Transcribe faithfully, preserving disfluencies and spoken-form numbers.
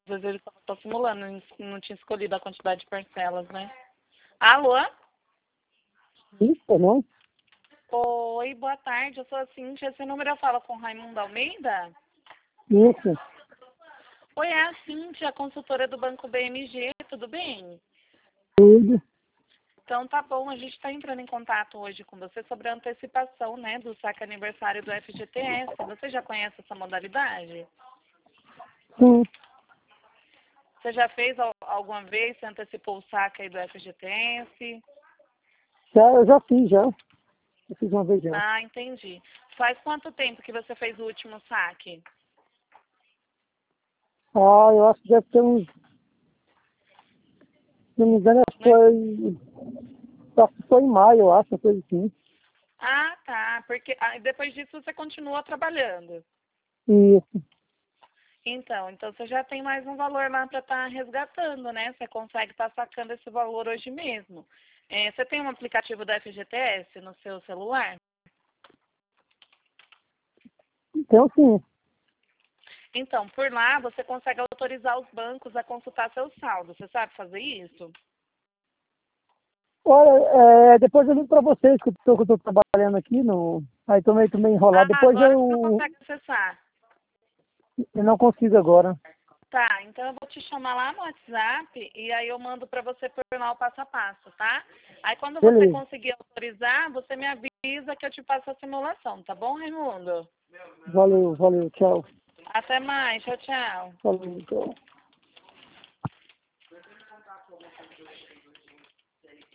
vezes ele só tá simulando, não não tinha escolhido a quantidade de parcelas, né? Alô? Isso, não? Oi, boa tarde, eu sou a Cíntia. Esse número eu falo com Raimundo Almeida? Isso, Oi, é a Cíntia, consultora do Banco B M G, tudo bem? tudo. Então tá bom, a gente está entrando em contato hoje com você sobre a antecipação, né, do saque aniversário do F G T S. Você já conhece essa modalidade? Sim, Você já fez al- alguma vez, você antecipou o saque aí do F G T S? já, eu já fiz, já. Eu fiz uma vez já. Ah, entendi. Faz quanto tempo que você fez o último saque? Ah, eu acho que deve ter uns... Se não me engano, acho que Né? foi... Acho que foi em maio, eu acho, uma coisa assim. Ah, tá, porque ah, depois disso você continua trabalhando. Isso. Então, então você já tem mais um valor lá para estar resgatando, né? Você consegue estar sacando esse valor hoje mesmo. É, você tem um aplicativo da F G T S no seu celular? Então, sim. Então, por lá você consegue autorizar os bancos a consultar seu saldo. Você sabe fazer isso? Olha, é, depois eu ligo para vocês, que eu tô, que eu tô trabalhando aqui, no... aí tô meio, tô meio enrolado. Ah, Depois agora você não eu, consegue acessar. eu não consigo agora. Tá, então eu vou te chamar lá no WhatsApp e aí eu mando para você por lá o passo a passo, tá? Aí quando você Beleza. conseguir autorizar, você me avisa que eu te passo a simulação, tá bom, Raimundo? Valeu, valeu, tchau. Até mais, tchau, tchau. Valeu, tchau.